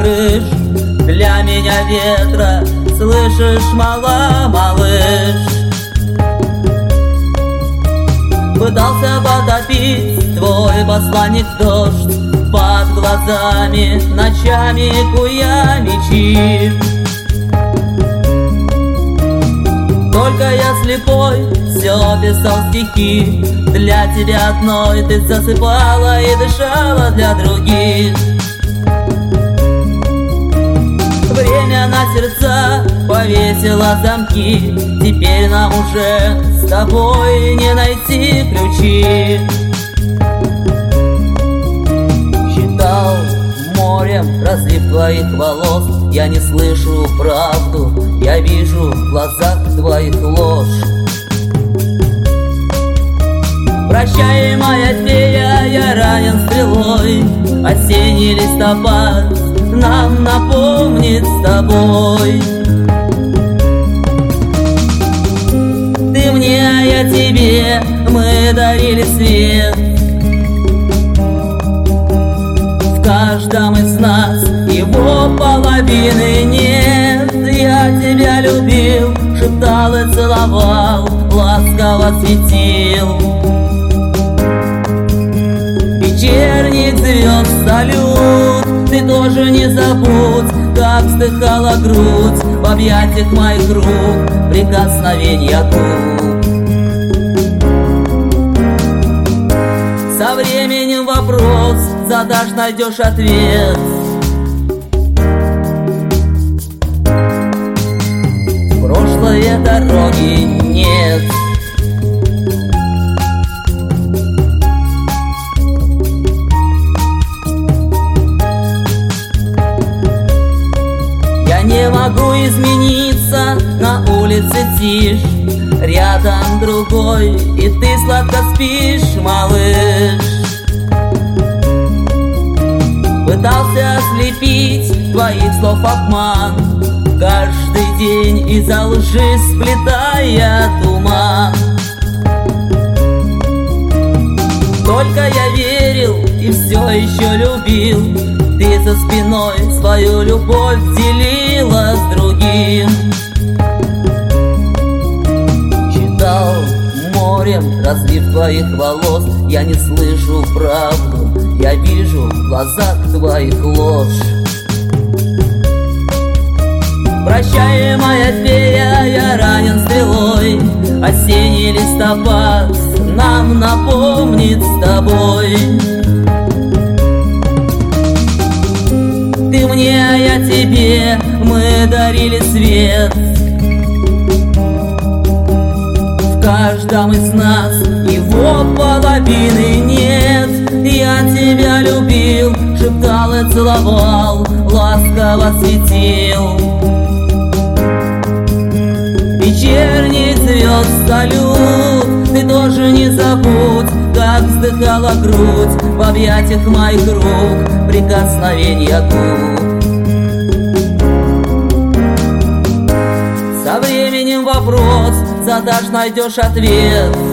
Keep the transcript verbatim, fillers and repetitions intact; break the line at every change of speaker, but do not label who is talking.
крыш. Для меня ветра, слышишь, мала, малыш. Пытался потопить твой посланник дождь, под глазами ночами куя мечи. Только я слепой все писал стихи, для тебя одной ты засыпала и дышала для других. Время на сердца повесило замки, теперь нам уже с тобой не найти ключи. Считал морем разлив твоих волос, я не слышу правду, я вижу в глазах твоих ложь. Прощай, моя фея, я ранен стрелой, осенний листопад нам напомнит с тобой. Ты мне, а я тебе, мы дарили свет. В каждом из нас его половины нет. Я тебя любил, шептал и целовал, ласково светил. Вечерних звезд салют, ты тоже не забудь, как вздыхала грудь в объятиях моих рук, прикосновенья губ. Со временем вопрос задашь, найдешь ответ. В прошлое дороги нет. Не могу измениться, на улице тишь, рядом другой, и ты сладко спишь, малыш. Пытался ослепить твоих слов обман, каждый день из-за лжи сплетая туман. Только я верил и все еще любил, ты за спиной свою любовь делила с другим. Читал морем разлив твоих волос, я не слышу правду, я вижу в глазах твоих ложь. Прощай, моя фея, я ранен стрелой, осенний листопад нам напомнит с тобой. Ты мне, а я тебе, мы дарили свет. В каждом из нас его половины нет. Я тебя любил, шептал и целовал, ласково светил. Вечерних звезд салют, ты тоже не забудь, как вздыхала грудь в объятиях моих рук, прикосновенья губ. Со временем вопрос задашь, найдешь ответ.